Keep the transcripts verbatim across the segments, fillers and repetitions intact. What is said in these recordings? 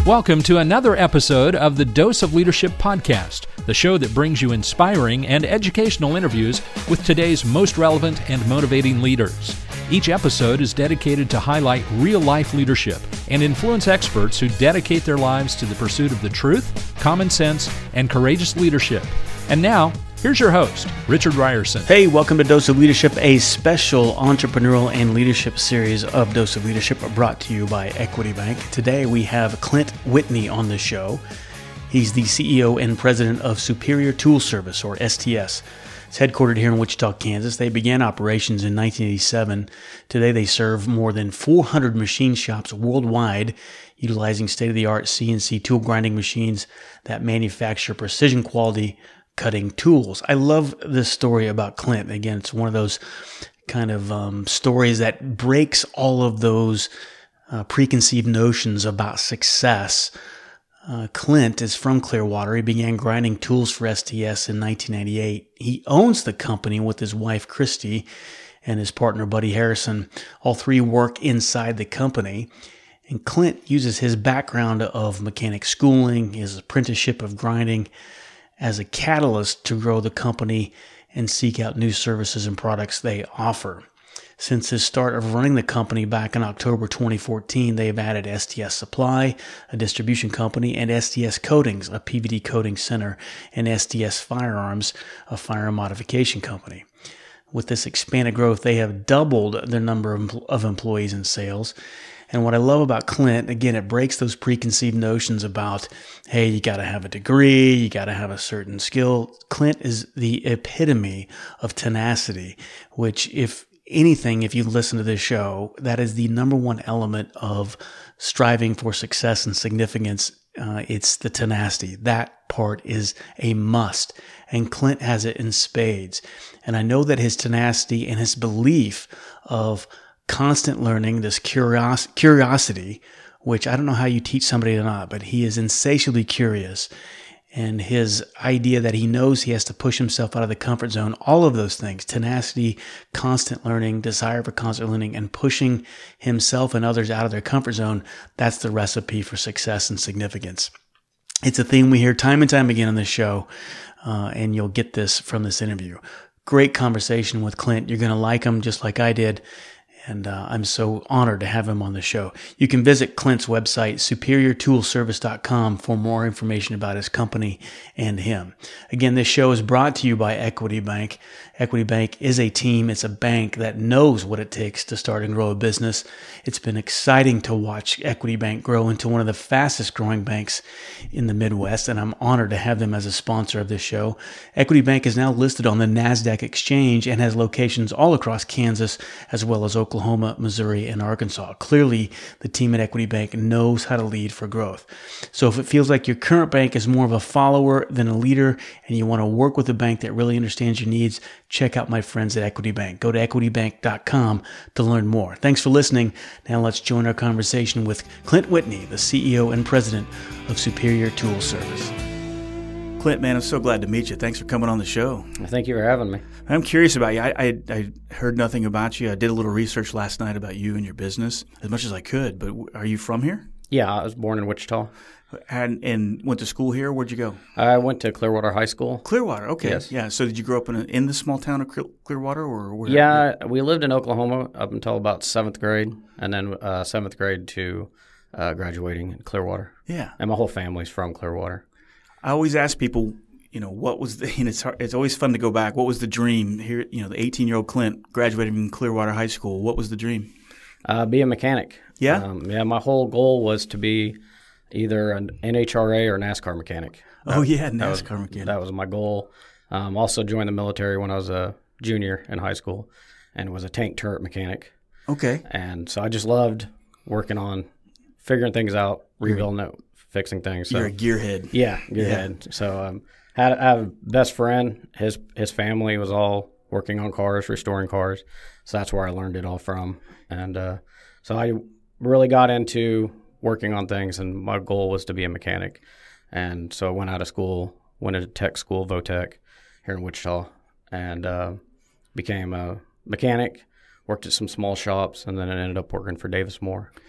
Welcome to another episode of the Dose of Leadership podcast, the show that brings you inspiring and educational interviews with today's most relevant and motivating leaders. Each episode is dedicated to highlight real-life leadership and influence experts who dedicate their lives to the pursuit of the truth, common sense, and courageous leadership. And now, here's your host, Richard Ryerson. Hey, welcome to Dose of Leadership, a special entrepreneurial and leadership series of Dose of Leadership brought to you by Equity Bank. Today we have Clint Whitney on the show. He's the C E O and president of Superior Tool Service, or S T S. It's headquartered here in Wichita, Kansas. They began operations in nineteen eighty-seven. Today they serve more than four hundred machine shops worldwide, utilizing state-of-the-art C N C tool grinding machines that manufacture precision quality cutting tools. I love this story about Clint. Again, it's one of those kind of um, stories that breaks all of those uh, preconceived notions about success. Uh, Clint is from Clearwater. He began grinding tools for S T S in nineteen ninety-eight. He owns the company with his wife, Christy, and his partner, Buddy Harrison. All three work inside the company. And Clint uses his background of mechanic schooling, his apprenticeship of grinding, as a catalyst to grow the company and seek out new services and products they offer. Since his start of running the company back in October twenty fourteen, they have added S T S Supply, a distribution company, and S T S Coatings, a P V D coating center, and S T S Firearms, a firearm modification company. With this expanded growth, they have doubled their number of employees and sales. And what I love about Clint, again, it breaks those preconceived notions about, hey, you got to have a degree, you got to have a certain skill. Clint is the epitome of tenacity, which if anything, if you listen to this show, that is the number one element of striving for success and significance. Uh, it's the tenacity. That part is a must. And Clint has it in spades. And I know that his tenacity and his belief of constant learning, this curios- curiosity, which I don't know how you teach somebody or not, but he is insatiably curious. And his idea that he knows he has to push himself out of the comfort zone, all of those things, tenacity, constant learning, desire for constant learning, and pushing himself and others out of their comfort zone, that's the recipe for success and significance. It's a theme we hear time and time again on this show, uh, and you'll get this from this interview. Great conversation with Clint. You're going to like him just like I did. And uh, I'm so honored to have him on the show. You can visit Clint's website, superior tool service dot com, for more information about his company and him. Again, this show is brought to you by Equity Bank. Equity Bank is a team. It's a bank that knows what it takes to start and grow a business. It's been exciting to watch Equity Bank grow into one of the fastest growing banks in the Midwest, and I'm honored to have them as a sponsor of this show. Equity Bank is now listed on the NASDAQ exchange and has locations all across Kansas, as well as Oklahoma, Missouri, and Arkansas. Clearly, the team at Equity Bank knows how to lead for growth. So if it feels like your current bank is more of a follower than a leader, and you want to work with a bank that really understands your needs, check out my friends at Equity Bank. Go to equity bank dot com to learn more. Thanks for listening. Now let's join our conversation with Clint Whitney, the C E O and president of Superior Tool Service. Clint, man, I'm so glad to meet you. Thanks for coming on the show. Thank you for having me. I'm curious about you. I, I, I heard nothing about you. I did a little research last night about you and your business, as much as I could. But are you from here? Yeah, I was born in Wichita. And, and went to school here? Where'd you go? I went to Clearwater High School. Clearwater, okay. Yes. Yeah. So did you grow up in a, in the small town of Clearwater, or where? Yeah, we lived in Oklahoma up until about seventh grade, and then uh, seventh grade to uh, graduating in Clearwater. Yeah. And my whole family's from Clearwater. I always ask people, you know, what was the, and it's hard, it's always fun to go back. What was the dream here? You know, the eighteen-year-old Clint graduated from Clearwater High School. What was the dream? Uh, be a mechanic. Yeah? Um, yeah, my whole goal was to be either an N H R A or NASCAR mechanic. Oh, that, yeah, NASCAR that was, mechanic. That was my goal. Um, also joined the military when I was a junior in high school and was a tank turret mechanic. Okay. And so I just loved working on figuring things out, rebuilding it, fixing things. So, You're a gearhead. Yeah, gearhead. Yeah. So um, had I have a best friend. His his family was all working on cars, restoring cars. So that's where I learned it all from. And uh, so I really got into working on things, and my goal was to be a mechanic. And so I went out of school, went into tech school, Votech, here in Wichita, and uh, became a mechanic, worked at some small shops, and then I ended up working for Davis Moore.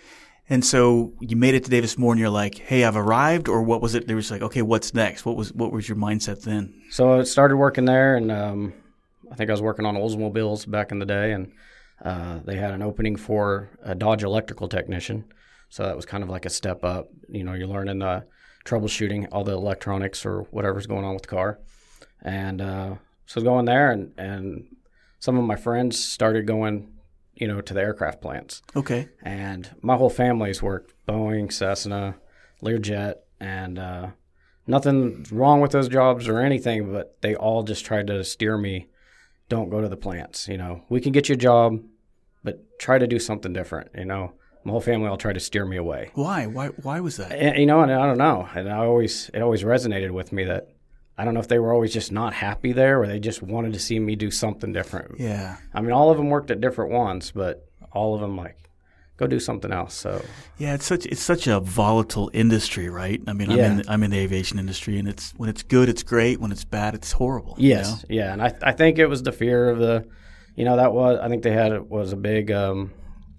And so you made it to Davis Moore, and you're like, "Hey, I've arrived," or what was it? They were just like, "Okay, what's next?" What was what was your mindset then? So I started working there, and um, I think I was working on Oldsmobiles back in the day, and uh, they had an opening for a Dodge electrical technician. So that was kind of like a step up. You know, you're learning the troubleshooting, all the electronics or whatever's going on with the car. And uh, so going there, and, and some of my friends started going, you know, to the aircraft plants. Okay. And my whole family's worked Boeing, Cessna, Learjet, and uh, nothing wrong with those jobs or anything, but they all just tried to steer me, don't go to the plants. You know, we can get you a job, but try to do something different. You know, my whole family all tried to steer me away. Why? Why? Why was that? And, you know, and I don't know. And I always, it always resonated with me that I don't know if they were always just not happy there or they just wanted to see me do something different. Yeah. I mean, all of them worked at different ones, but all of them like, go do something else. So yeah, it's such it's such a volatile industry, right? I mean, I'm Yeah. in the, I'm in the aviation industry, and it's when it's good, it's great. When it's bad, it's horrible. yes, you know? yeah, and I I think it was the fear of the, you know, that was I think they had it was a big um,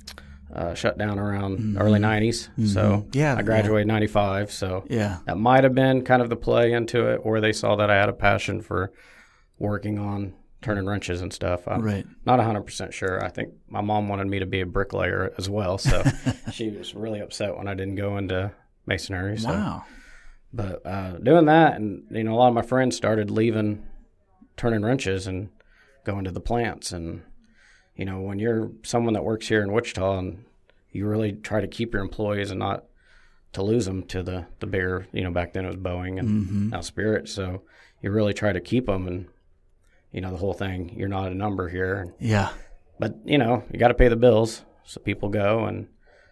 uh, shutdown around Mm-hmm. early nineties. So Yeah, I graduated in ninety-five. So Yeah. that might have been kind of the play into it, or they saw that I had a passion for working on turning wrenches and stuff. I'm Right. not one hundred percent sure. I think my mom wanted me to be a bricklayer as well, so she was really upset when I didn't go into masonry. So. Wow. But uh, doing that, and you know, a lot of my friends started leaving turning wrenches and going to the plants. And you know, when you're someone that works here in Wichita, and you really try to keep your employees and not to lose them to the the bigger, you know, back then it was Boeing and Mm-hmm. now Spirit. So you really try to keep them, and you know, the whole thing. You're not a number here, Yeah. but you know, you got to pay the bills, so people go, and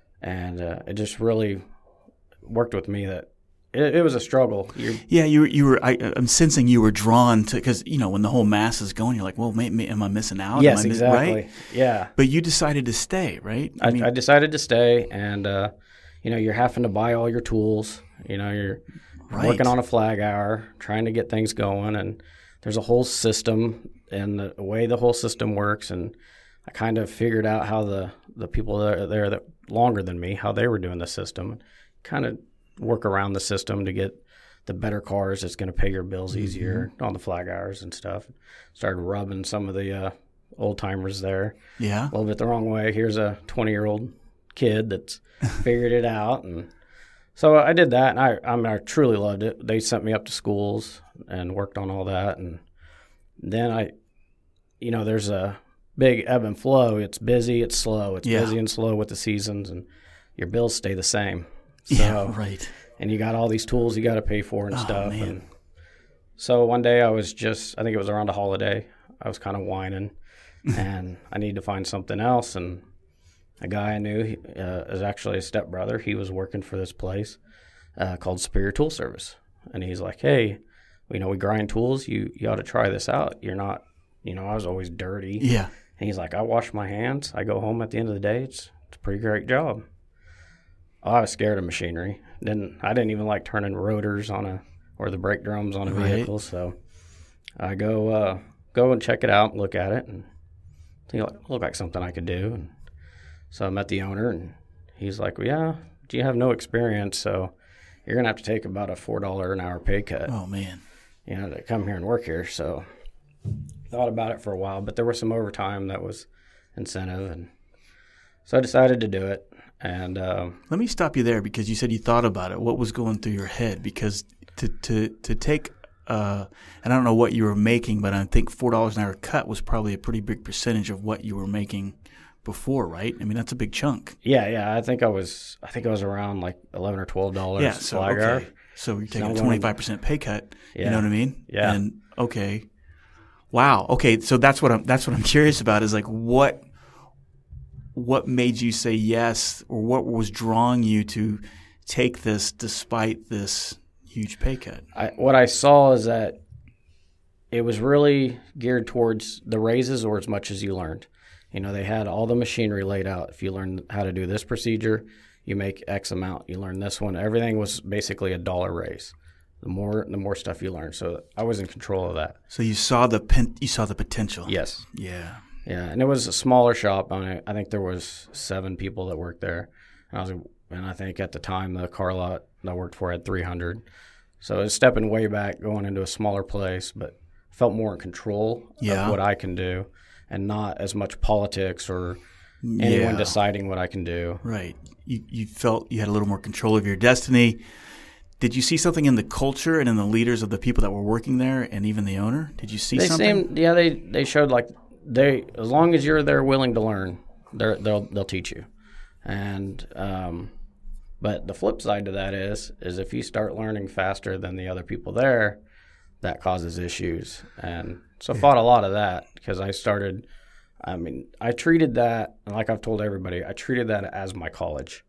and uh, it just really worked with me that. It, it was a struggle. You're, Yeah, you were, you were. I, I'm sensing you were drawn to because you know when the whole mass is going, you're like, well, may, may, am I missing out? yes, am I miss- exactly. Right? Yeah. But you decided to stay, right? I, I decided to stay, and uh, you know, you're having to buy all your tools. You know, you're Right. working on a flag hour, trying to get things going, and there's a whole system and the way the whole system works. And I kind of figured out how the the people that are there that longer than me, how they were doing the system, kind of work around the system to get the better cars that's going to pay your bills easier on the flag hours and stuff. Started rubbing some of the uh, old timers there yeah. a little bit the wrong way. Here's a twenty-year-old kid that's figured it out. And so I did that, and I I, mean, I truly loved it. They sent me up to schools and worked on all that. And then I, you know, there's a big ebb and flow. It's busy, it's slow. It's Yeah. busy and slow with the seasons, and your bills stay the same. So, Yeah. Right. and you got all these tools you got to pay for and Oh, stuff. man. And so one day I was just, I think it was around a holiday, I was kind of whining, and I needed to find something else. And a guy I knew he, uh, is actually a stepbrother. He was working for this place uh, called Superior Tool Service, and he's like, "Hey, you know, we grind tools. You you ought to try this out. You're not, you know, I was always dirty." Yeah. And he's like, "I wash my hands. I go home at the end of the day. It's it's a pretty great job." Oh, I was scared of machinery. Didn't I didn't even like turning rotors on a or the brake drums on a Right. vehicle. So I go uh, go and check it out, look at it, and think like look like something I could do. And so I met the owner, and he's like, "Well, yeah, you have no experience, so you're gonna have to take about a four dollar an hour pay cut, Oh man. you know, to come here and work here." So thought about it for a while, but there was some overtime that was incentive, and so I decided to do it. And um, Let me stop you there because you said you thought about it. What was going through your head? Because to to to take, uh, and I don't know what you were making, but I think four dollars an hour cut was probably a pretty big percentage of what you were making before, right? I mean, that's a big chunk. yeah, yeah, I think I was, I think I was around like eleven or twelve dollars. Yeah. So flag okay. hour. So you're taking I'm a going- twenty-five percent pay cut. You Yeah. know what I mean? Yeah. And okay. Wow. Okay. So that's what I'm. That's what I'm curious about. Is like what. What made you say yes, or what was drawing you to take this despite this huge pay cut? I, what I saw is that it was really geared towards the raises or as much as you learned. You know, they had all the machinery laid out. If you learn how to do this procedure, you make X amount. You learn this one. Everything was basically a dollar raise. The more, the more stuff you learn. So I was in control of that. So you saw the pen, you saw the potential. Yes. Yeah. Yeah, and it was a smaller shop. I mean, I think there was seven people that worked there. And I was and I think at the time the car lot I worked for had three hundred. So it's stepping way back, going into a smaller place, but felt more in control yeah. of what I can do, and not as much politics or anyone yeah. deciding what I can do. Right. You you felt you had a little more control of your destiny. Did you see something in the culture and in the leaders of the people that were working there, and even the owner? Did you see they something? Seemed, yeah, they they showed like they as long as you're there willing to learn, they're, they'll they'll teach you, and um, but the flip side to that is is if you start learning faster than the other people there, that causes issues, and so yeah. fought a lot of that because I started. I mean, I treated that, like I've told everybody, I treated that as my college.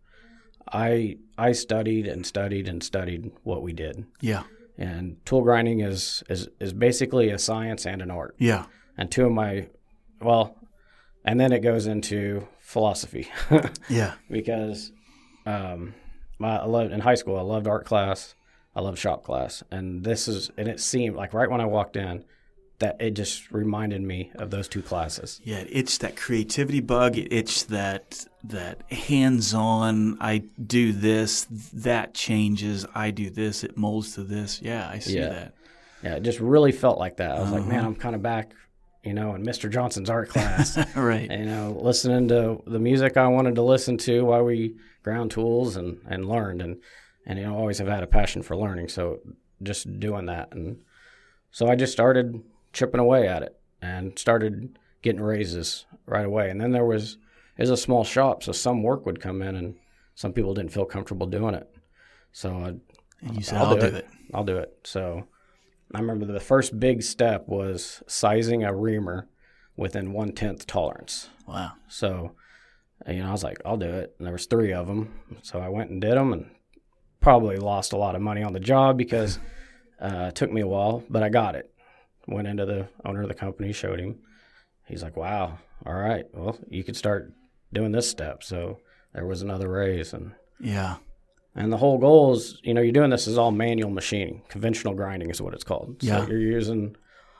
I I studied and studied and studied what we did. Yeah. And tool grinding is, is, is basically a science and an art. Yeah. And two of my, well, and then it goes into philosophy. yeah. Because um, my, I loved, in high school, I loved art class. I loved shop class. And this is, and it seemed like right when I walked in, that it just reminded me of those two classes. Yeah, it's that creativity bug. It's that that hands-on. I do this, that changes. I do this, it molds to this. Yeah, I see yeah. that. Yeah, it just really felt like that. I was uh-huh. like, man, I'm kind of back, you know, in Mister Johnson's art class. right. You know, listening to the music I wanted to listen to while we ground tools and, and learned. And, and, you know, always have had a passion for learning. So just doing that. And so I just started chipping away at it and started getting raises right away. And then there was, it was a small shop, so some work would come in and some people didn't feel comfortable doing it. So I, and you said, I'll, I'll do, do it. it. I'll do it. So I remember the first big step was sizing a reamer within one-tenth tolerance. Wow. So, you know, I was like, I'll do it. And there was three of them. So I went and did them and probably lost a lot of money on the job because uh, it took me a while, but I got it. Went into the owner of the company, showed him. He's like, wow, all right, well, you could start doing this step. So there was another raise. And yeah. And the whole goal is, you know, you're doing this is all manual machining. Conventional grinding is what it's called. Yeah. So you're using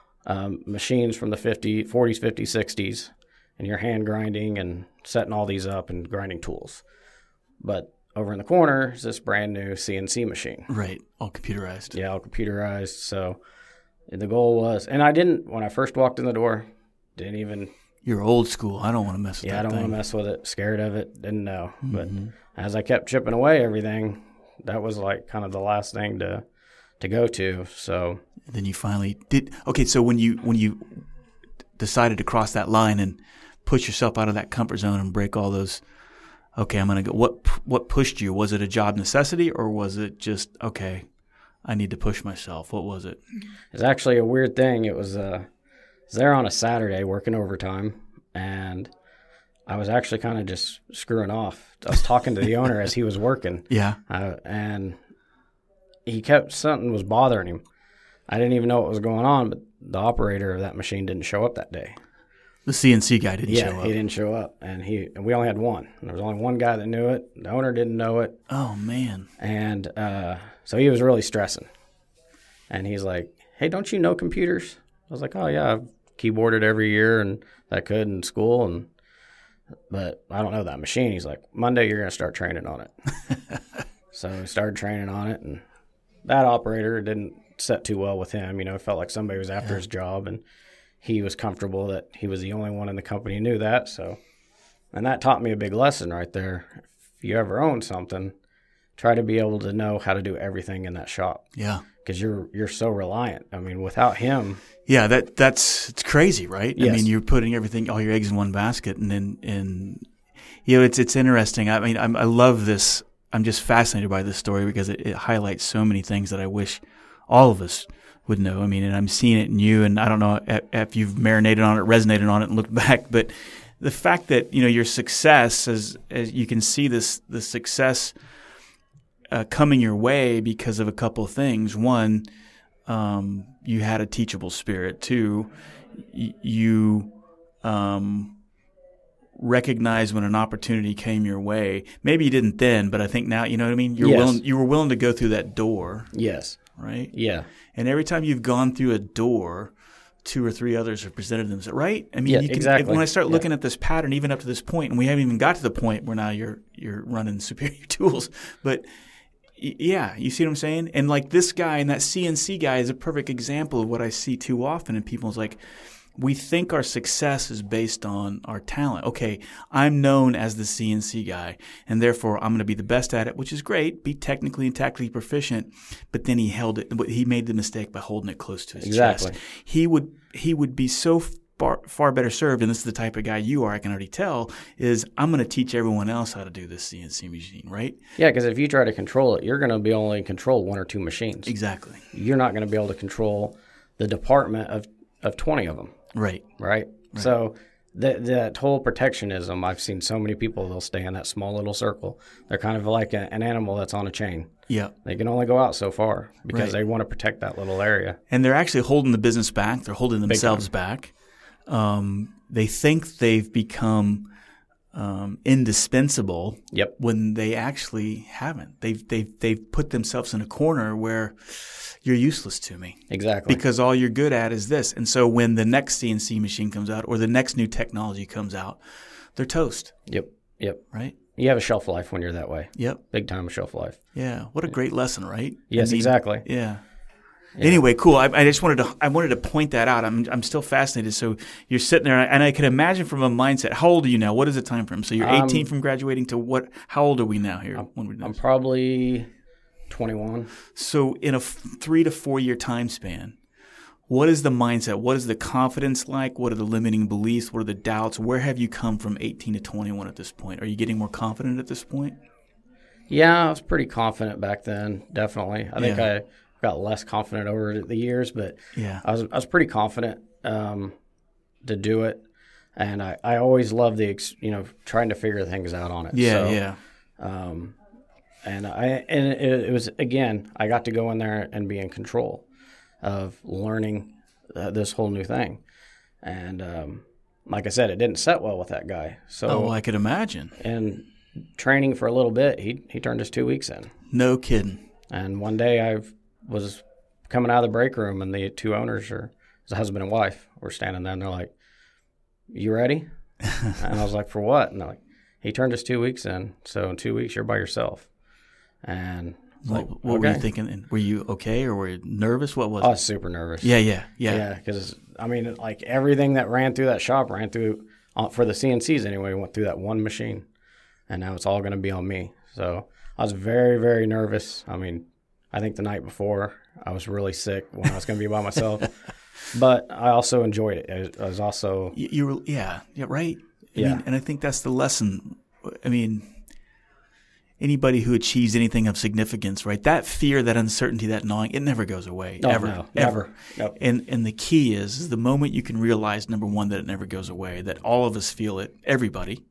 um, machines from the fifties, forties, fifties, sixties, and you're hand grinding and setting all these up and grinding tools. But over in the corner is this brand new C N C machine. Right, all computerized. Yeah, all computerized. So the goal was, and I didn't, when I first walked in the door, didn't even. You're old school. I don't want to mess with yeah, that I don't thing. want to mess with it. Scared of it. Didn't know. Mm-hmm. But as I kept chipping away everything, that was like kind of the last thing to to go to. So then you finally did. Okay, so when you when you decided to cross that line and push yourself out of that comfort zone and break all those. Okay, I'm gonna go. What what pushed you? Was it a job necessity or was it just okay? I need to push myself. What was it? It's actually a weird thing. It was, uh, I was there on a Saturday working overtime, and I was actually kind of just screwing off. I was talking to the owner as he was working. Yeah. Uh, and he kept, something was bothering him. I didn't even know what was going on, but the operator of that machine didn't show up that day. The C N C guy didn't yeah, show up. he didn't show up, and he and we only had one. There was only one guy that knew it. The owner didn't know it. Oh, man. And uh, so he was really stressing. And he's like, hey, don't you know computers? I was like, oh, yeah, I've keyboarded every year and I could in school, and but I don't know that machine. He's like, Monday you're going to start training on it. So we started training on it, and that operator didn't set too well with him. You know, it felt like somebody was after yeah. his job, and he was comfortable that he was the only one in the company who knew that. So, and that taught me a big lesson right there. If you ever own something, try to be able to know how to do everything in that shop. Yeah. Because you're you're so reliant. I mean, without him. Yeah, that that's it's crazy, right? Yes. I mean, you're putting everything, all your eggs in one basket, and then and you know, it's it's interesting. I mean, I'm, I love this. I'm just fascinated by this story because it, it highlights so many things that I wish all of us would know. I mean, and I'm seeing it in you, and I don't know if, if you've marinated on it, resonated on it, and looked back, but the fact that you know your success, as as you can see this the success uh, coming your way because of a couple of things. One, um, you had a teachable spirit. Two, y- you um, recognized when an opportunity came your way. Maybe you didn't then, but I think now, you know what I mean? You're yes. willing, you were willing to go through that door. Yes. Right? Yeah. And every time you've gone through a door, two or three others have presented themselves, right? I mean, Yeah, you can, exactly. when I start Yeah. looking at this pattern, even up to this point, and we haven't even got to the point where now you're you're running superior tools, but y- yeah, you see what I'm saying? And like this guy and that C N C guy is a perfect example of what I see too often in people. It's like, we think our success is based on our talent. Okay, I'm known as the C N C guy, and therefore I'm going to be the best at it, which is great, be technically and tactically proficient. But then he held it. He made the mistake by holding it close to his Exactly. chest. He would he would be so far far better served, and this is the type of guy you are. I can already tell. Is I'm going to teach everyone else how to do this C N C machine, right? Yeah, because if you try to control it, you're going to be only control one or two machines. Exactly. You're not going to be able to control the department of, of twenty of them. Right. Right? right. So that that whole protectionism, I've seen so many people, they'll stay in that small little circle. They're kind of like a, an animal that's on a chain. Yeah. They can only go out so far because Right. they want to protect that little area. And they're actually holding the business back. They're holding themselves back. Um, they think they've become um, indispensable Yep. when they actually haven't. They've, they've, they've put themselves in a corner where you're useless to me. Exactly. Because all you're good at is this. And so when the next C N C machine comes out or the next new technology comes out, they're toast, Yep. Yep. right? You have a shelf life when you're that way. Yep. Big time shelf life. Yeah. What a great lesson, right? Yes, I mean, exactly. Yeah. Anyway, cool. I, I just wanted to I wanted to point that out. I'm I'm still fascinated. So you're sitting there, and I can imagine from a mindset. How old are you now? What is the time frame? So you're eighteen Um, from graduating to what? How old are we now here? when we're I'm done? probably twenty-one. So in a f- three to four year time span, what is the mindset? What is the confidence like? What are the limiting beliefs? What are the doubts? Where have you come from eighteen to twenty-one at this point? Are you getting more confident at this point? Yeah, I was pretty confident back then, definitely. I think Yeah. I got less confident over the years, but Yeah. I was I was pretty confident um, to do it. And I, I always love the, ex, you know, trying to figure things out on it. Yeah, So, yeah. Um, and I and it, it was, again, I got to go in there and be in control of learning uh, this whole new thing. And um, like I said, it didn't set well with that guy. So Oh, well, I could imagine. and training for a little bit, he he turned his two weeks in. No kidding. And one day I was coming out of the break room, and the two owners, or the husband and wife, were standing there, and they're like, "You ready?" And I was like, "For what?" And they're like, "He turned his two weeks in, so in two weeks you're by yourself." And I was What, like, what were okay. you thinking? Were you okay or were you nervous? What was I it? was super nervous. Yeah, yeah, yeah. Yeah, because I mean, like everything that ran through that shop ran through uh, for the C N Cs anyway. Went through that one machine, and now it's all going to be on me. So I was very, very nervous. I mean, I think the night before I was really sick when I was going to be by myself, but I also enjoyed it. I was, I was also You, you were, yeah, yeah, right. I Yeah. mean, and I think that's the lesson. I mean, anybody who achieves anything of significance, right? That fear, that uncertainty, that gnawing, it never goes away. Oh, ever, no, ever. never. Nope. And and the key is, is the moment you can realize, number one, that it never goes away, that all of us feel it, everybody.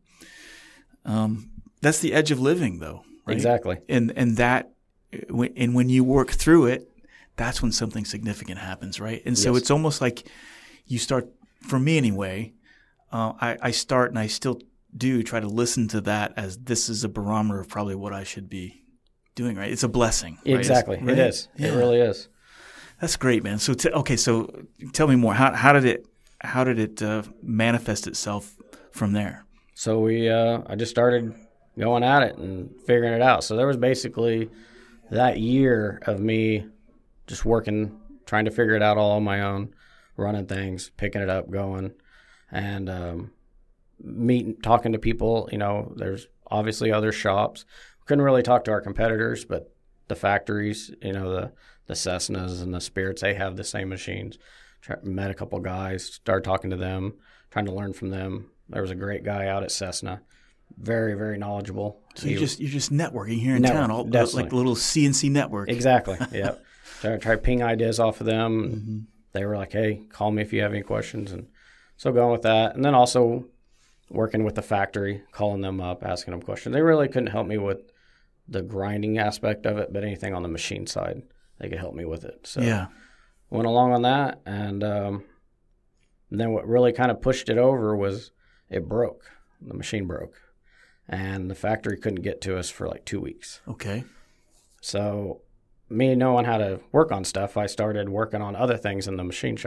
Um, that's the edge of living, though. Right? Exactly. And and that, and when you work through it, that's when something significant happens, right? And so Yes. it's almost like you start, for me anyway, uh, I, I start and I still do try to listen to that as this is a barometer of probably what I should be doing, right? It's a blessing. Right? Exactly. It's- It right? is. Yeah. It really is. That's great, man. So t- okay, so tell me more. How how did it how did it uh, manifest itself from there? So we, uh, I just started going at it and figuring it out. So there was basically that year of me just working, trying to figure it out all on my own, running things, picking it up, going, and um, meeting, talking to people. You know, there's obviously other shops. Couldn't really talk to our competitors, but the factories, you know, the the Cessnas and the Spirits, they have the same machines. Try, met a couple guys, started talking to them, trying to learn from them. There was a great guy out at Cessna, very, very knowledgeable. So He you're was- just you're just networking here in Network, town, all, definitely. like a little C N C network. Exactly. Yep. So I tried ping ideas off of them. And Mm-hmm. They were like, "Hey, call me if you have any questions." And so going with that, and then also working with the factory, calling them up, asking them questions. They really couldn't help me with the grinding aspect of it, but anything on the machine side, they could help me with it. So Yeah. went along on that, and um, then what really kind of pushed it over was it broke. The machine broke, and the factory couldn't get to us for like two weeks. Okay. So me knowing how to work on stuff, I started working on other things in the machine shop.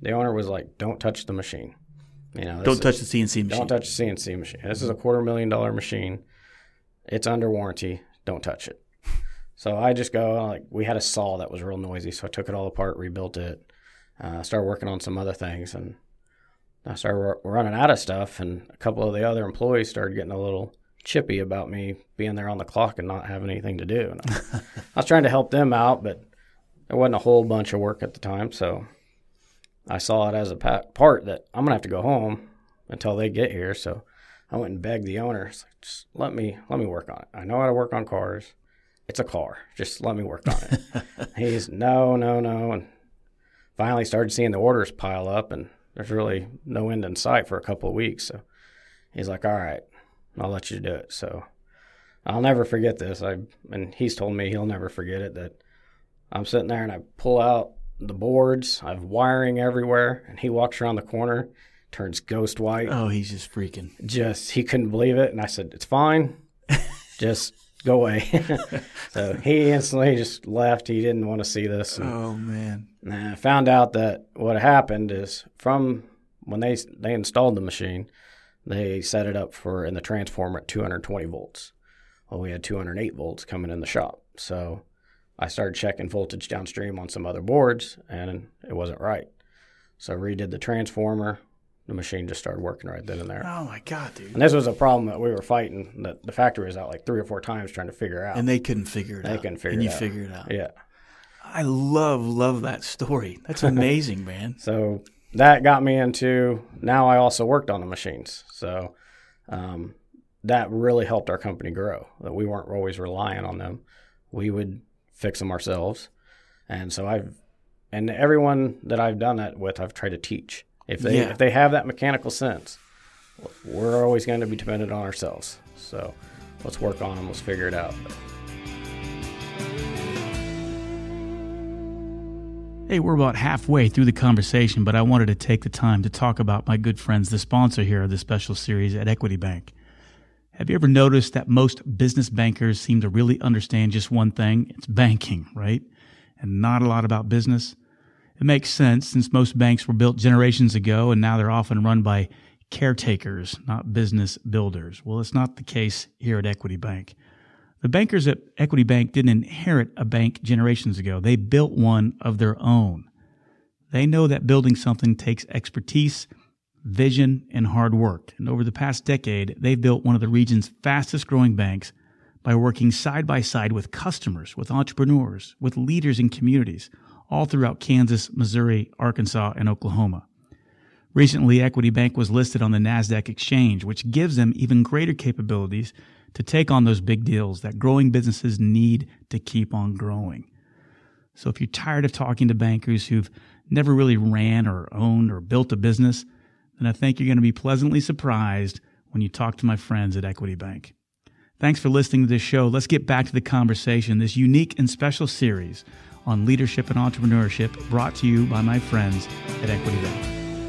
the owner was like, "Don't touch the machine. You know, don't is, touch the C N C machine. Don't touch the C N C machine. This is a quarter million dollar machine. It's under warranty. Don't touch it." So I just go, like, we had a saw that was real noisy, so I took it all apart, rebuilt it, uh, started working on some other things, and I started r- running out of stuff, and a couple of the other employees started getting a little chippy about me being there on the clock and not having anything to do. And I, I was trying to help them out, but there wasn't a whole bunch of work at the time, so I saw it as a pa- part that I'm going to have to go home until they get here. So I went and begged the owner, like, just let me, let me work on it. I know how to work on cars. It's a car. Just let me work on it. He's no, no, no. And finally started seeing the orders pile up, and there's really no end in sight for a couple of weeks. So he's like, all right, I'll let you do it. So I'll never forget this. I And he's told me he'll never forget it, that I'm sitting there and I pull out the boards. I have wiring everywhere. And he walks around the corner, turns ghost white. Oh, he's just freaking. Just, he couldn't believe it. And I said, it's fine. Just go away. So he instantly just left. He didn't want to see this. And, oh, man. and I found out that what happened is from when they they installed the machine, they set it up for in the transformer at two hundred twenty volts. Well, we had two hundred eight volts coming in the shop. So I started checking voltage downstream on some other boards, and it wasn't right. So I redid the transformer. The machine just started working right then and there. Oh, my God, dude. And this was a problem that we were fighting, that the factory was out like three or four times trying to figure out. And they couldn't figure it They out. couldn't figure and it you out. figured it out. Yeah. I love, love that story. That's amazing, man. So that got me into, now I also worked on the machines. So um, that really helped our company grow, that we weren't always relying on them. We would fix them ourselves. And so I've, and everyone that I've done that with, I've tried to teach. If they Yeah. if they have that mechanical sense, we're always going to be dependent on ourselves. So let's work on them. Let's figure it out. Hey, we're about halfway through the conversation, but I wanted to take the time to talk about my good friends, the sponsor here of this special series at Equity Bank. Have you ever noticed that most business bankers seem to really understand just one thing? It's banking, right? And not a lot about business. It makes sense since most banks were built generations ago and now they're often run by caretakers, not business builders. Well, it's not the case here at Equity Bank. The bankers at Equity Bank didn't inherit a bank generations ago. They built one of their own. They know that building something takes expertise, vision, and hard work. And over the past decade, they've built one of the region's fastest growing banks by working side by side with customers, with entrepreneurs, with leaders in communities, all throughout Kansas, Missouri, Arkansas, and Oklahoma. Recently, Equity Bank was listed on the NASDAQ exchange, which gives them even greater capabilities to take on those big deals that growing businesses need to keep on growing. So if you're tired of talking to bankers who've never really ran or owned or built a business, then I think you're going to be pleasantly surprised when you talk to my friends at Equity Bank. Thanks for listening to this show. Let's get back to the conversation, this unique and special series on leadership and entrepreneurship brought to you by my friends at Equity Bank.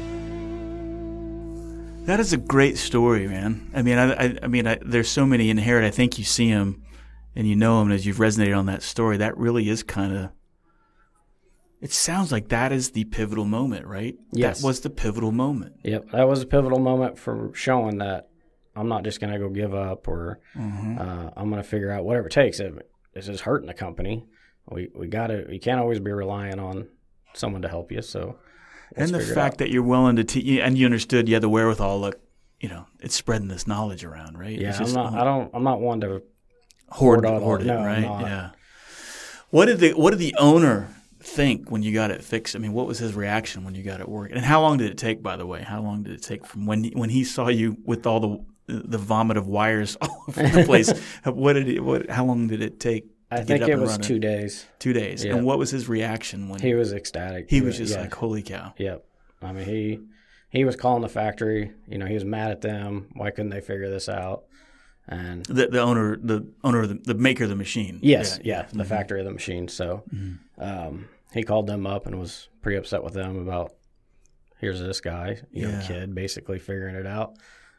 That is a great story, man. I mean, I, I, I mean, I, there's so many inherent. I think you see them and you know them as you've resonated on that story. That really is kind of, it sounds like that is the pivotal moment, right? Yes. That was the pivotal moment. Yep, that was a pivotal moment for showing that I'm not just going to go give up or Mm-hmm. uh, I'm going to figure out whatever it takes. If this is hurting the company, we we got to. You can't always be relying on someone to help you. So, let's And the figure it fact out. that you're willing to teach, and you understood, you had the wherewithal. Look, you know, it's spreading this knowledge around, right? yeah, It's I'm just not. I don't. I'm not one to hoard, hoard all- hoard it, no, I'm right? not. Yeah. What did the What did the owner think when you got it fixed? I mean, what was his reaction when you got it working? And how long did it take, by the way? How long did it take from when he, when he saw you with all the the vomit of wires all over the place? What did it? What? How long did it take? I to think get up it and was running? two days. Two days. Yeah. And what was his reaction when He was ecstatic. he was just yeah. like, "Holy cow!" Yep. I mean, he he was calling the factory. You know, he was mad at them. Why couldn't they figure this out? And The the owner, the owner, of the, the maker of the machine. yes, Yeah. yeah, the factory of the machine. So um, he called them up and was pretty upset with them about, here's this guy, young Yeah. kid, basically figuring it out.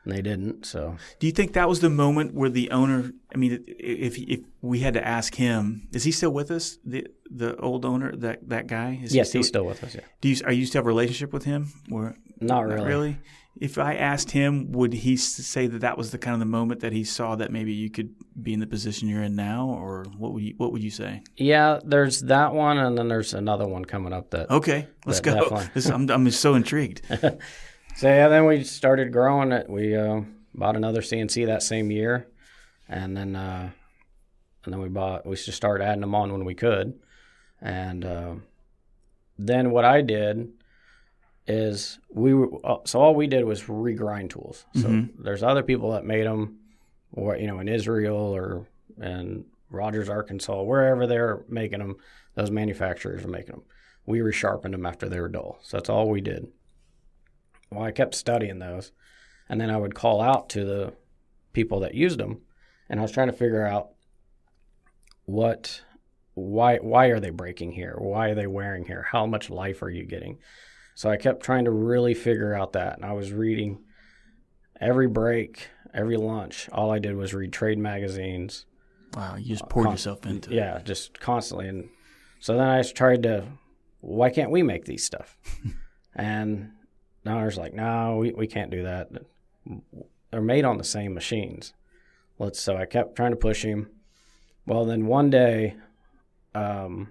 and they didn't. So, do you think that was the moment where the owner? I mean, if if we had to ask him, is he still with us? The the old owner, that that guy. Is yes, he still, he's still with us. Yeah. Do you are you still have a relationship with him? Or not really? Not really. If I asked him, would he say that that was the kind of the moment that he saw that maybe you could be in the position you're in now, or what would you what would you say? Yeah, there's that one, and then there's another one coming up. That okay, let's that go. This, I'm I'm so intrigued. So yeah, then we started growing it. We uh, bought another C N C that same year, and then uh, and then we bought. We just started adding them on when we could, and uh, then what I did is we were so all we did was regrind tools. So mm-hmm. there's other people that made them, or you know, in Israel or in Rogers, Arkansas, wherever they're making them. Those manufacturers are making them. We resharpened them after they were dull. So that's all we did. Well, I kept studying those, and then I would call out to the people that used them, and I was trying to figure out what, why, why are they breaking here? Why are they wearing here? How much life are you getting? So I kept trying to really figure out that, and I was reading every break, every lunch. All I did was read trade magazines. Wow, you just poured Con- yourself into it. Yeah, just constantly. And so then I just tried to, why can't we make these stuff? And now I was like, no, we, we can't do that. They're made on the same machines. Let's. So I kept trying to push him. Well, then one day, um,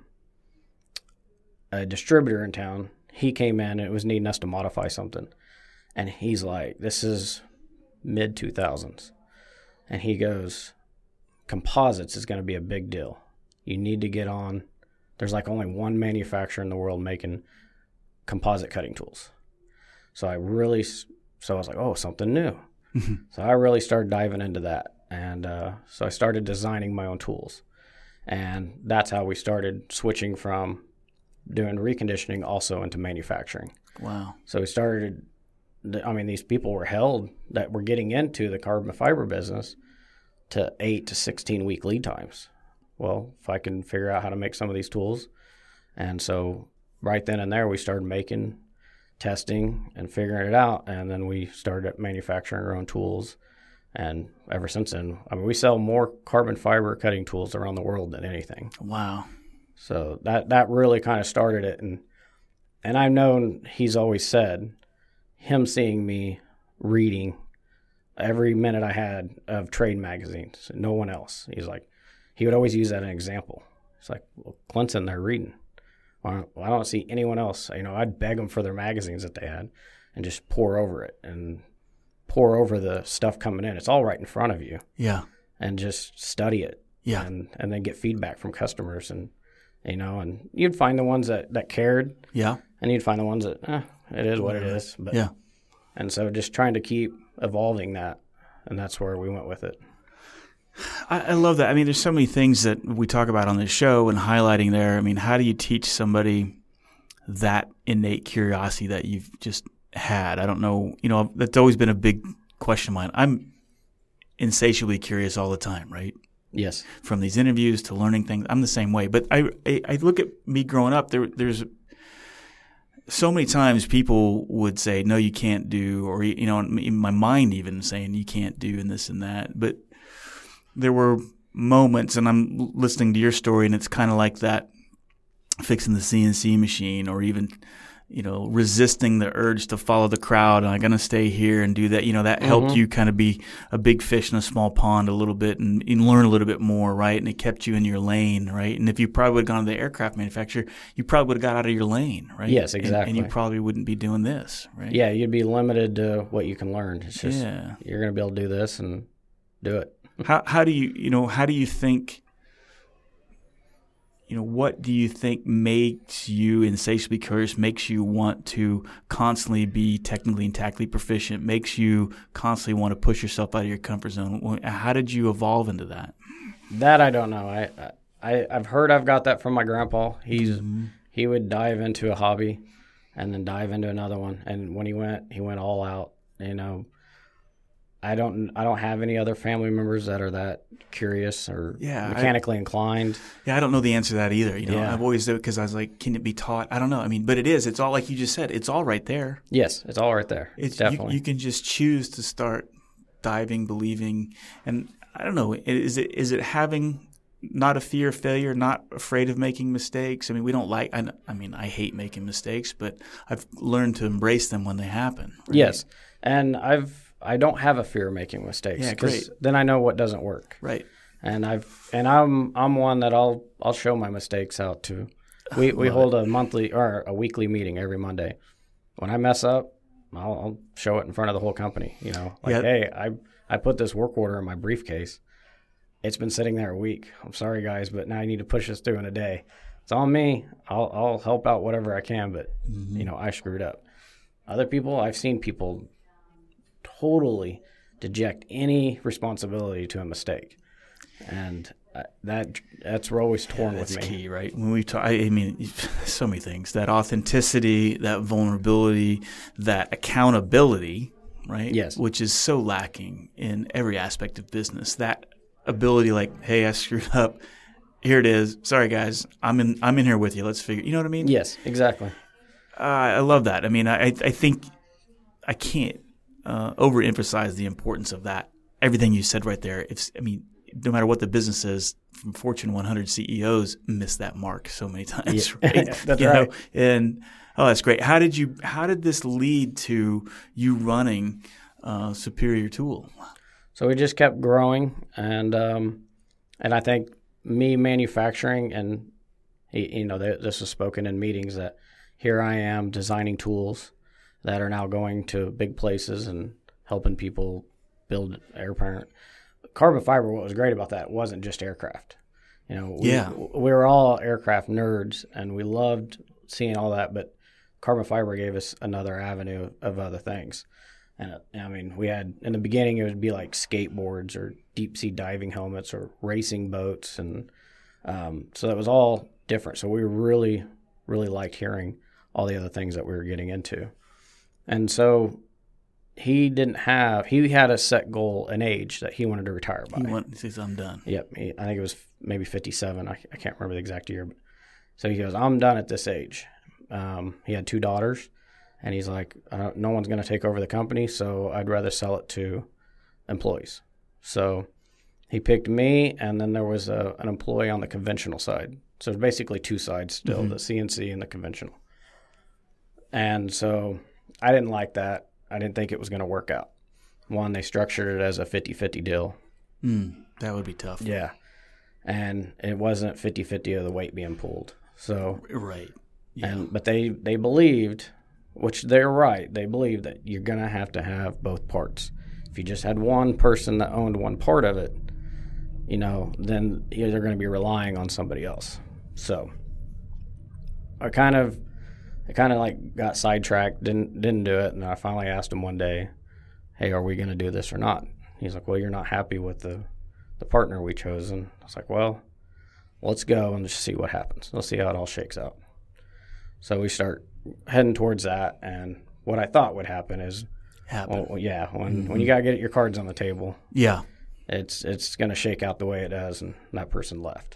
a distributor in town, he came in and it was needing us to modify something. And he's like, this is mid two thousands. And he goes, composites is going to be a big deal. You need to get on. There's like only one manufacturer in the world making composite cutting tools. So I really, so I was like, oh, something new. So I really started diving into that. And uh, so I started designing my own tools. And that's how we started switching from doing reconditioning also into manufacturing. Wow. So we started, I mean, these people were held that were getting into the carbon fiber business to eight to sixteen week lead times. Well, if I can figure out how to make some of these tools. And so right then and there, we started making, testing, and figuring it out. And then we started manufacturing our own tools. And ever since then, I mean, we sell more carbon fiber cutting tools around the world than anything. Wow. So that, that really kind of started it. And and I've known, he's always said, him seeing me reading every minute I had of trade magazines, no one else. He's like, he would always use that as an example. It's like, well, Clint's in there reading. Well, I don't see anyone else. You know, I'd beg them for their magazines that they had and just pour over it and pour over the stuff coming in. It's all right in front of you. Yeah. And just study it. Yeah. And, and then get feedback from customers. And, you know, and you'd find the ones that, that cared. Yeah. And you'd find the ones that, eh, it is what it is. But, yeah. And so just trying to keep evolving that. And that's where we went with it. I, I love that. I mean, there's so many things that we talk about on this show and highlighting there. I mean, how do you teach somebody that innate curiosity that you've just had? I don't know. You know, that's always been a big question of mine. I'm insatiably curious all the time, right? Yes. From these interviews to learning things. I'm the same way. But I, I, I look at me growing up, there, there's so many times people would say, no, you can't do, or, you know, in my mind even saying you can't do and this and that. But there were moments, and I'm listening to your story, and it's kind of like that, fixing the C N C machine, or even, you know, resisting the urge to follow the crowd. I'm going to stay here and do that. You know, that mm-hmm. helped you kind of be a big fish in a small pond a little bit and, and learn a little bit more, right? And it kept you in your lane, right? And if you probably would have gone to the aircraft manufacturer, you probably would have got out of your lane, right? Yes, exactly. And, and you probably wouldn't be doing this, right? Yeah, you'd be limited to what you can learn. It's just, yeah. You're going to be able to do this and do it. How how do you, you know, how do you think, you know, what do you think makes you insatiably curious, makes you want to constantly be technically and tactically proficient, makes you constantly want to push yourself out of your comfort zone? How did you evolve into that? That I don't know. I, I, I've heard I've got that from my grandpa. He's mm-hmm. He would dive into a hobby and then dive into another one. And when he went, he went all out, you know. I don't I don't have any other family members that are that curious or yeah, mechanically I, inclined. Yeah, I don't know the answer to that either. You know, yeah. I've always done it because I was like, can it be taught? I don't know. I mean, but it is. It's all like you just said. It's all right there. Yes, it's all right there. It's definitely. You, you can just choose to start diving, believing, and I don't know, is it is it having not a fear of failure, not afraid of making mistakes? I mean, we don't like, I, I mean, I hate making mistakes, but I've learned to embrace them when they happen. Right? Yes. And I've, I don't have a fear of making mistakes. Yeah, because great. then I know what doesn't work. Right. And I've, and I'm, I'm one that I'll, I'll show my mistakes out to. We, we hold a monthly or a weekly meeting every Monday. When I mess up, I'll, I'll show it in front of the whole company. You know, like, Yeah. hey, I, I put this work order in my briefcase. It's been sitting there a week. I'm sorry, guys, but now I need to push this through in a day. It's on me. I'll I'll help out whatever I can, but, mm-hmm. you know, I screwed up. Other people, I've seen people totally deject any responsibility to a mistake. And uh, that that's always torn yeah, with me. That's key, right? When we talk, I mean, so many things. That authenticity, that vulnerability, that accountability, right? Yes. Which is so lacking in every aspect of business. That ability, like, hey, I screwed up. Here it is. Sorry, guys. I'm in. I'm in here with you. Let's figure. You know what I mean? Yes, exactly. Uh, I love that. I mean, I I think I can't uh, overemphasize the importance of that. Everything you said right there. It's. I mean, no matter what the business is, from Fortune one hundred C E Os miss that mark so many times. Yeah. Right? That's you right. know? And oh, that's great. How did you? How did this lead to you running uh, Superior Tool? So we just kept growing, and um, and I think me manufacturing, and you know, this was spoken in meetings that here I am designing tools that are now going to big places and helping people build aircraft. Carbon fiber, what was great about that wasn't just aircraft. You know, we, yeah. we were all aircraft nerds, and we loved seeing all that, but carbon fiber gave us another avenue of other things. And I mean, we had, in the beginning, it would be like skateboards or deep sea diving helmets or racing boats. And um, so that was all different. So we really, really liked hearing all the other things that we were getting into. And so he didn't have, he had a set goal, an age that he wanted to retire by. He, went, he says, I'm done. Yep. He, I think it was maybe fifty-seven. I, I can't remember the exact year. But so he goes, I'm done at this age. Um, he had two daughters. And he's like, uh, no one's going to take over the company, so I'd rather sell it to employees. So he picked me, and then there was a, an employee on the conventional side. So there's basically two sides still, mm-hmm. the C N C and the conventional. And so I didn't like that. I didn't think it was going to work out. One, they structured it as a fifty-fifty deal. Mm, that would be tough. Yeah. And it wasn't fifty-fifty of the weight being pulled. So Right. Yeah. And, but they, they believed... Which they're right. They believe that you're going to have to have both parts. If you just had one person that owned one part of it, you know, then they're going to be relying on somebody else. So I kind of, I kind of like got sidetracked, didn't didn't do it, and I finally asked him one day, "Hey, are we going to do this or not?" He's like, "Well, you're not happy with the the partner we chose," and I was like, "Well, let's go and just see what happens. Let's see how it all shakes out." So we start heading towards that, and what I thought would happen is, happen. Well, yeah, when mm-hmm. when you gotta get your cards on the table, yeah, it's it's gonna shake out the way it does, and that person left.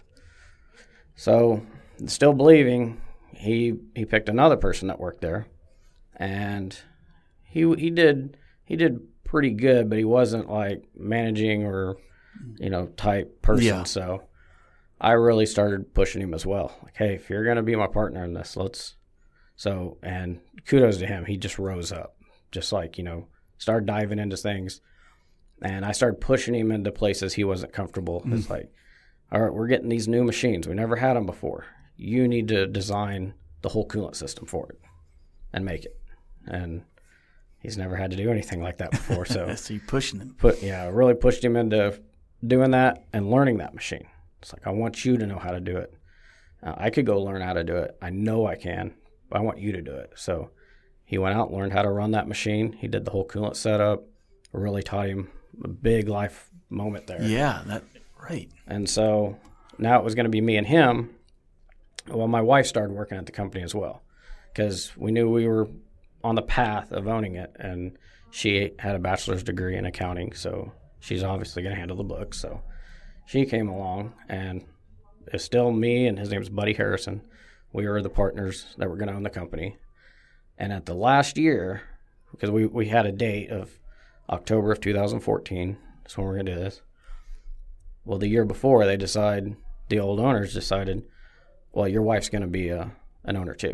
So, still believing, he he picked another person that worked there, and he he did he did pretty good, but he wasn't like managing or you know type person. Yeah. So, I really started pushing him as well. Like, hey, if you're gonna be my partner in this, let's. So, and kudos to him. He just rose up, just like, you know, started diving into things. And I started pushing him into places he wasn't comfortable. Mm-hmm. It's like, all right, we're getting these new machines. We never had them before. You need to design the whole coolant system for it and make it. And he's never had to do anything like that before. So, so you pushing him. Put, yeah, really pushed him into doing that and learning that machine. It's like, I want you to know how to do it. Uh, I could go learn how to do it. I know I can. I want you to do it. So he went out and learned how to run that machine. He did the whole coolant setup. Really taught him a big life moment there. Yeah, that right. And so now it was going to be me and him. Well, my wife started working at the company as well because we knew we were on the path of owning it. And she had a bachelor's degree in accounting, so she's obviously going to handle the books. So she came along, and it's still me, and his name's Buddy Harrison. We were the partners that were going to own the company. And at the last year, because we, we had a date of, October of two thousand fourteen is when we're going to do this. Well, the year before, they decide, the old owners decided, well, your wife's going to be a, an owner too.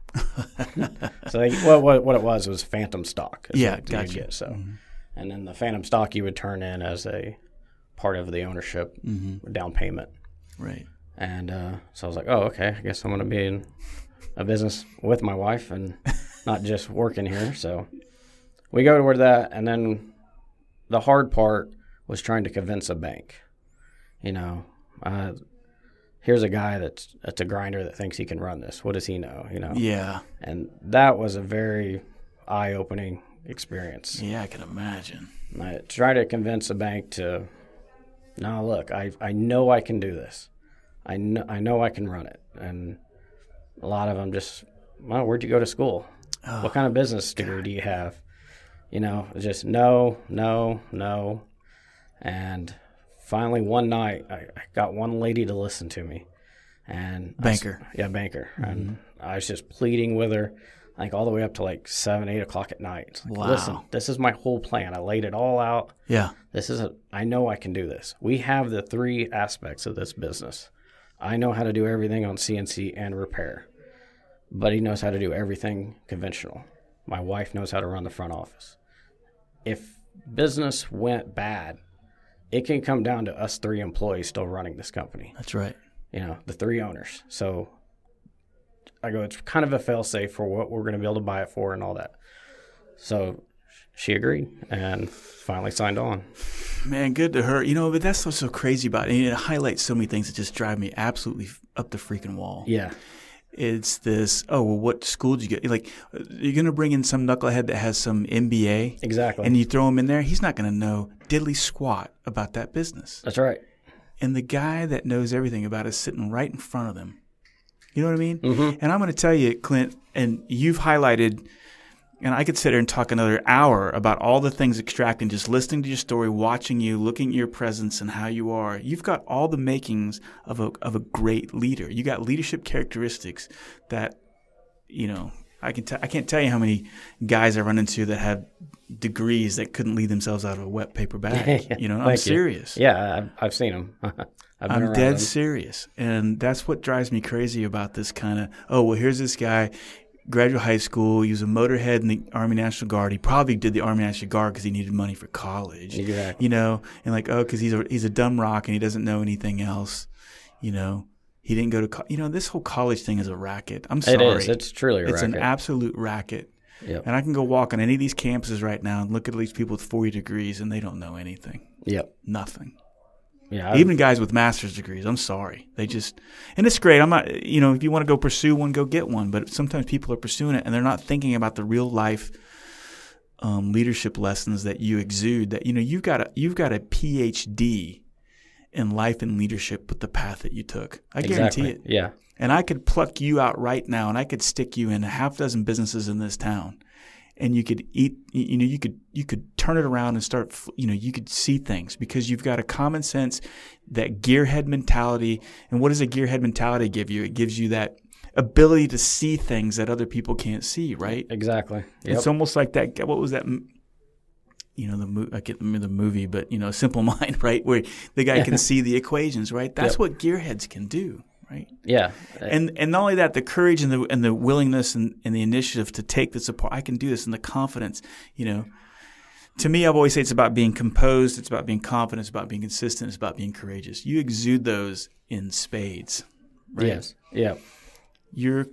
So they, well, what, what it was was phantom stock. Yeah, what gotcha. you get, so, Mm-hmm. and then the phantom stock you would turn in as a part of the ownership Mm-hmm. down payment. Right. And uh, so I was like, oh, okay, I guess I'm going to be in a business with my wife and not just working here. So we go toward that, and then the hard part was trying to convince a bank. You know, uh, here's a guy that's, that's a grinder that thinks he can run this. What does he know, you know? Yeah. And that was a very eye-opening experience. Yeah, I can imagine. I try to convince a bank to, no, look, I I know I can do this. I know, I know I can run it. And a lot of them just, well, where'd you go to school? Oh, What kind of business degree God. do you have? You know, just no, no, no. And finally one night, I, I got one lady to listen to me. And I s- Banker. yeah, banker. Mm-hmm. And I was just pleading with her, like all the way up to like seven, eight o'clock at night. It's like, Wow. listen, this is my whole plan. I laid it all out. Yeah. This is a, I know I can do this. We have the three aspects of this business. I know how to do everything on C N C and repair. Buddy knows how to do everything conventional. My wife knows how to run the front office. If business went bad, it can come down to us three employees still running this company. That's right. You know, the three owners. So I go, it's kind of a fail-safe for what we're going to be able to buy it for and all that. So she agreed and finally signed on. Man, good to her. You know, but that's what's so crazy about it. It highlights so many things that just drive me absolutely up the freaking wall. Yeah. It's this, oh, well, what school did you get? Like, you're going to bring in some knucklehead that has some M B A. Exactly. And you throw him in there, he's not going to know diddly squat about that business. That's right. And the guy that knows everything about it is sitting right in front of them. You know what I mean? Mm-hmm. And I'm going to tell you, Clint, and you've highlighted, and I could sit here and talk another hour about all the things extracting, just listening to your story, watching you, looking at your presence and how you are. You've got all the makings of a of a great leader. You got leadership characteristics that, you know, I can t- I can't tell you how many guys I run into that have degrees that couldn't lead themselves out of a wet paper bag. You know, I'm Thank you. serious. Yeah, I've, I've seen them. I've been I'm around dead them. serious. And that's what drives me crazy about this kind of, oh, well, here's this guy, graduate high school, he was a motorhead in the Army National Guard. He probably did the Army National Guard because he needed money for college. Exactly. You know, and like, oh, because he's a, he's a dumb rock and he doesn't know anything else. You know, he didn't go to, co- you know, this whole college thing is a racket. I'm sorry. It is. It's truly a It's racket. an absolute racket. Yep. And I can go walk on any of these campuses right now and look at these people with forty degrees and they don't know anything. Yep. Nothing. Yeah. I've- Even guys with master's degrees, I'm sorry. They just, and it's great. I'm not, you know, if you want to go pursue one, go get one. But sometimes people are pursuing it and they're not thinking about the real life um, leadership lessons that you exude. That, you know, you've got a, you've got a P H D in life and leadership with the path that you took. I guarantee exactly. it. Yeah. And I could pluck you out right now and I could stick you in a half dozen businesses in this town. And you could eat, you know, you could you could turn it around and start, you know, you could see things because you've got a common sense, that gearhead mentality. And what does a gearhead mentality give you? It gives you that ability to see things that other people can't see, right? Exactly. Yep. It's almost like that. What was that? You know, the mo- I can't remember the movie, but you know, Simple Mind, right? Where the guy can see the equations, right? That's Yep. what gearheads can do. Right. Yeah. And and not only that, the courage and the and the willingness and, and the initiative to take this apart. I can do this, and the confidence. You know, to me, I've always said it's about being composed. It's about being confident. It's about being consistent. It's about being courageous. You exude those in spades. Right? Yes. Yeah. Your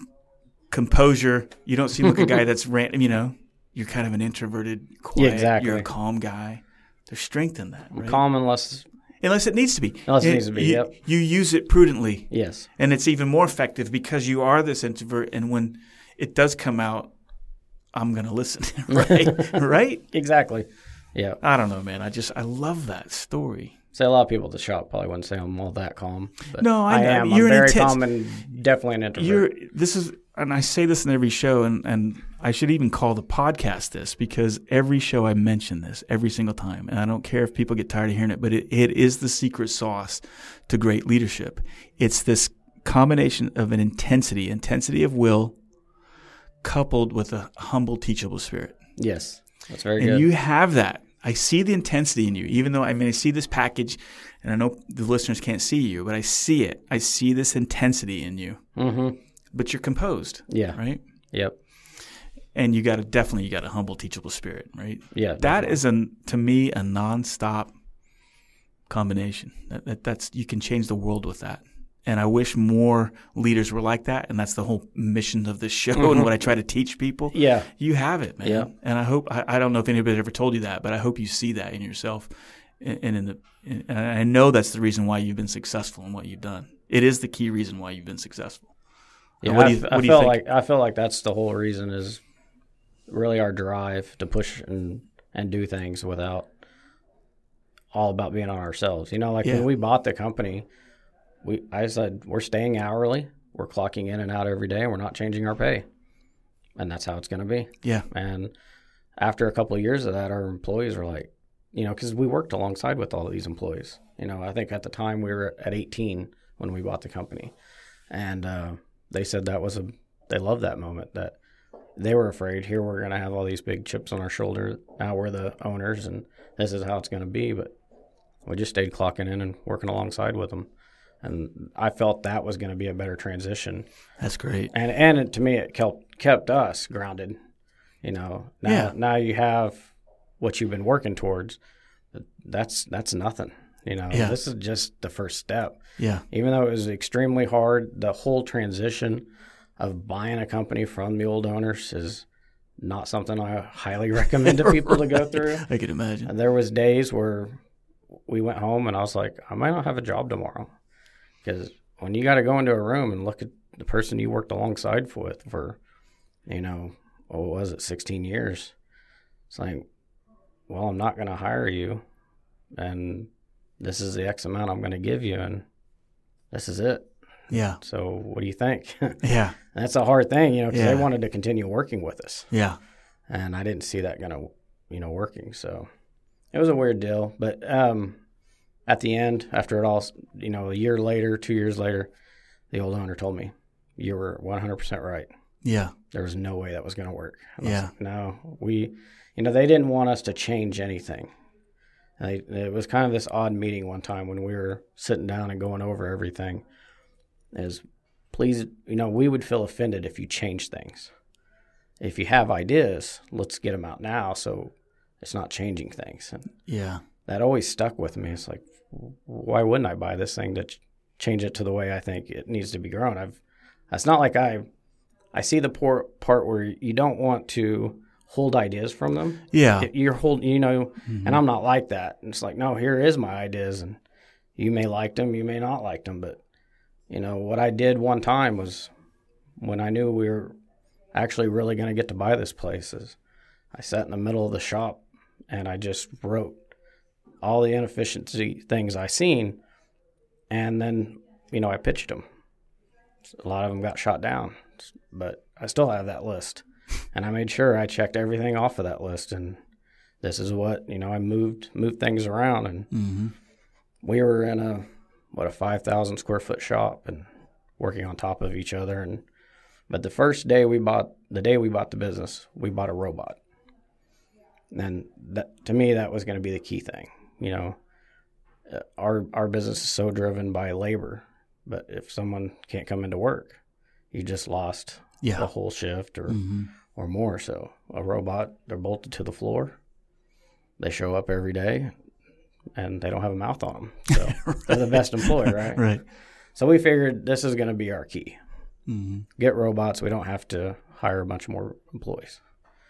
composure. You don't seem like a guy that's ran. You know, you're kind of an introverted, quiet. Yeah, exactly. You're a calm guy. There's strength in that. I'm Right? calm unless. Unless it needs to be. Unless it You- needs to be, You, yep. you use it prudently. Yes. And it's even more effective because you are this introvert. And when it does come out, I'm going to listen. Right? Right? Exactly. Yeah. I don't know, man. I just, I love that story. Say a lot of people at the shop probably wouldn't say I'm all that calm. But No, I know. am. You're I'm an very intense- calm and definitely an introvert. You're, this is, and I say this in every show, and, and I should even call the podcast this because every show I mention this every single time. And I don't care if people get tired of hearing it, but it, it is the secret sauce to great leadership. It's this combination of an intensity, intensity of will, coupled with a humble, teachable spirit. Yes. That's very and good. you have that. I see the intensity in you, even though I mean I see this package, and I know the listeners can't see you, but I see it. I see this intensity in you. Mm-hmm. But you're composed. Yeah. Right. Yep. And you got to definitely you got a humble, teachable spirit, right? Yeah. That definitely. is a to me a nonstop combination. That, that that's you can change the world with that. And I wish more leaders were like that. And that's the whole mission of this show Mm-hmm. and what I try to teach people. Yeah. You have it, man. Yeah. And I hope I, I don't know if anybody's ever told you that, but I hope you see that in yourself. And, and in the and I know that's the reason why you've been successful in what you've done. It is the key reason why you've been successful. Yeah. What I, do you, f- what I do you feel think? like I feel like that's the whole reason is really our drive to push and and do things without all about being on ourselves. You know, like Yeah. when we bought the company, we I said we're staying hourly, we're clocking in and out every day, and we're not changing our pay, and that's how it's going to be. Yeah. And after a couple of years of that, our employees were like, you know, because we worked alongside with all of these employees. You know, I think at the time we were at eighteen when we bought the company, and uh, they said that was a they loved that moment that. They were afraid, here we're going to have all these big chips on our shoulder. Now we're the owners, and this is how it's going to be. But we just stayed clocking in and working alongside with them. And I felt that was going to be a better transition. That's great. And and it, to me, it kept, kept us grounded. You know, now, Yeah. now you have what you've been working towards. That's that's nothing. You know, Yeah. this is just the first step. Yeah. Even though it was extremely hard, the whole transition of buying a company from the old owners is not something I highly recommend to people to go through. I can imagine. And there was days where we went home and I was like, I might not have a job tomorrow. Because when you got to go into a room and look at the person you worked alongside with for, you know, what was it, sixteen years, it's like, well, I'm not going to hire you. And this is the X amount I'm going to give you. And this is it. Yeah. So what do you think? Yeah. That's a hard thing, you know, because Yeah. they wanted to continue working with us. Yeah. And I didn't see that going to, you know, working. So it was a weird deal. But um, at the end, after it all, you know, a year later, two years later, the old owner told me, you were one hundred percent right. Yeah. There was no way that was going to work. And I was Yeah. like, no, we, you know, they didn't want us to change anything. They, it was kind of this odd meeting one time when we were sitting down and going over everything. Is please, you know, we would feel offended if you change things. If you have ideas, let's get them out now so it's not changing things. And Yeah. that always stuck with me. It's like, why wouldn't I buy this thing to ch- change it to the way I think it needs to be grown? I've, it's not like I, I see the poor part where you don't want to hold ideas from them. Yeah. You're holding, you know, and I'm not like that. And it's like, no, here is my ideas, and you may like them, you may not like them, but you know, what I did one time was when I knew we were actually really going to get to buy this place is I sat in the middle of the shop and I just wrote all the inefficiency things I seen. And then, you know, I pitched them. A lot of them got shot down, but I still have that list. And I made sure I checked everything off of that list. And this is what, you know, I moved, moved things around, and Mm-hmm. we were in a, what, a five thousand square foot shop and working on top of each other. And but the first day we bought, the day we bought the business, we bought a robot. And that, to me, that was going to be the key thing. You know, uh, our our business is so driven by labor, but if someone can't come into work, you just lost Yeah. the whole shift or Mm-hmm. or more. So a robot, they're bolted to the floor. They show up every day, and they don't have a mouth on them. So Right. they're the best employee, right? Right. So we figured this is going to be our key. Mm-hmm. Get robots. We don't have to hire a bunch more employees.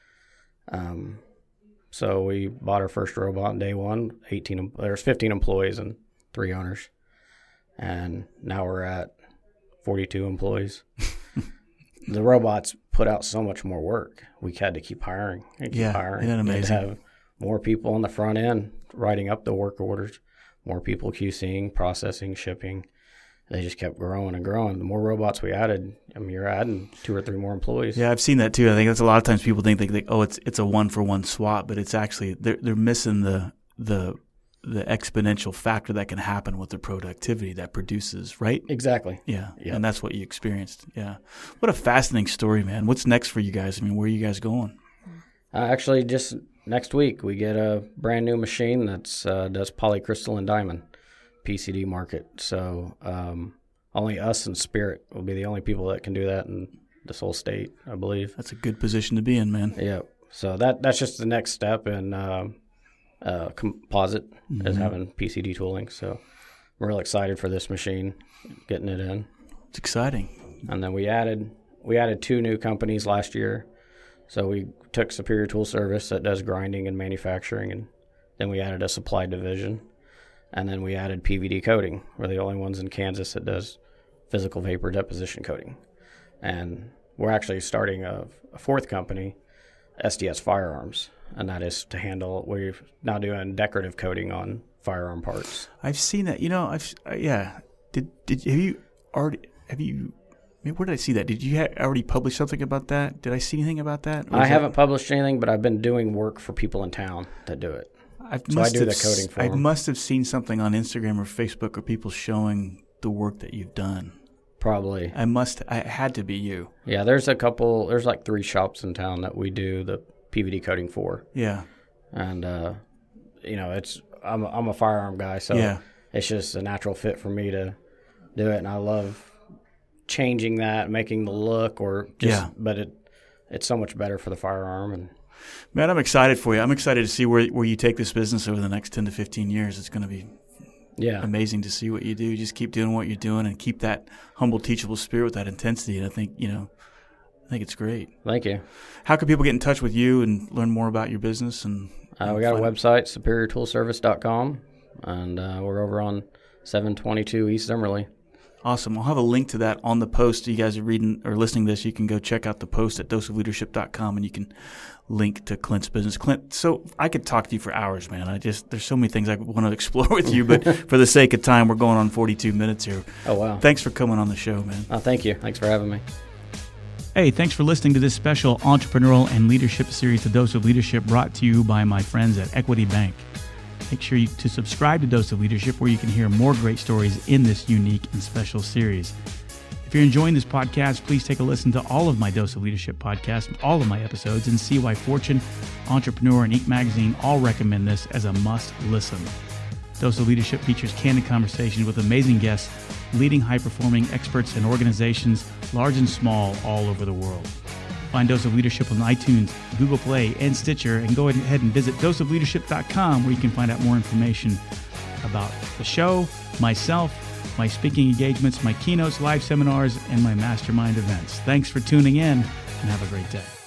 Um, so we bought our first robot on day one. eighteen. There's fifteen employees and three owners, and now we're at forty-two employees. The robots put out so much more work. We had to keep hiring and keep Yeah, hiring. isn't that We had to amazing? have more people on the front end writing up the work orders, more people QCing, processing, shipping. They just kept growing and growing. The more robots we added, I mean, you're adding two or three more employees. Yeah, I've seen that too. I think that's a lot of times people think they think, oh, it's it's a one for one swap, but it's actually they're they're missing the the the exponential factor that can happen with the productivity that produces, right? Exactly. Yeah, Yep. and that's what you experienced. Yeah, what a fascinating story, man. What's next for you guys? I mean, where are you guys going? Uh, actually, just next week we get a brand new machine that's uh, does polycrystalline diamond P C D market. So um, only us and Spirit will be the only people that can do that in this whole state, I believe. That's a good position to be in, man. Yeah. So that that's just the next step in uh, uh, composite mm-hmm. is having P C D tooling. So I'm real excited for this machine, getting it in. It's exciting. And then we added we added two new companies last year. So we took Superior Tool Service that does grinding and manufacturing, and then we added a supply division. And then we added P V D coating. We're the only ones in Kansas that does physical vapor deposition coating. And we're actually starting a, a fourth company, S D S Firearms, and that is to handle, we're now doing decorative coating on firearm parts. I've seen that. You know, I've uh, yeah. Did did have you already have you? I mean, where did I see that? Did you ha- already publish something about that? Did I see anything about that? I haven't that... published anything, but I've been doing work for people in town that do it. I've so I do the s- coating for I them. must have seen something on Instagram or Facebook or people showing the work that you've done. Probably. I must. I it had to be you. Yeah, there's a couple. There's like three shops in town that we do the P V D coating for. Yeah. And uh, you know, it's I'm I'm a firearm guy, so yeah. it's just a natural fit for me to do it, and I love changing that, making the look, or just. Yeah. But it it's so much better for the firearm. And man, I'm excited for you. I'm excited to see where where you take this business over the next ten to fifteen years. It's going to be. Yeah, amazing to see what you do. Just keep doing what you're doing and keep that humble, teachable spirit with that intensity. And I think, you know, I think it's great. Thank you. How can people get in touch with you and learn more about your business? And, and uh, we got a website, superior tool service dot com, and uh, we're over on seven twenty-two East Zimmerly. Awesome. I'll have a link to that on the post. You guys are reading or listening to this, you can go check out the post at dose of leadership dot com, and you can link to Clint's business. Clint, so I could talk to you for hours, man. I just there's so many things I want to explore with you, but for the sake of time, we're going on forty-two minutes here. Oh, wow. Thanks for coming on the show, man. Oh, thank you. Thanks for having me. Hey, thanks for listening to this special entrepreneurial and leadership series, The Dose of Leadership, brought to you by my friends at Equity Bank. Make sure you, to subscribe to Dose of Leadership, where you can hear more great stories in this unique and special series. If you're enjoying this podcast, please take a listen to all of my Dose of Leadership podcasts, all of my episodes, and see why Fortune, Entrepreneur, and Inc magazine all recommend this as a must listen. Dose of Leadership features candid conversations with amazing guests, leading high-performing experts and organizations, large and small, all over the world. Find Dose of Leadership on iTunes, Google Play, and Stitcher, and go ahead and visit dose of leadership dot com, where you can find out more information about the show, myself, my speaking engagements, my keynotes, live seminars, and my mastermind events. Thanks for tuning in, and have a great day.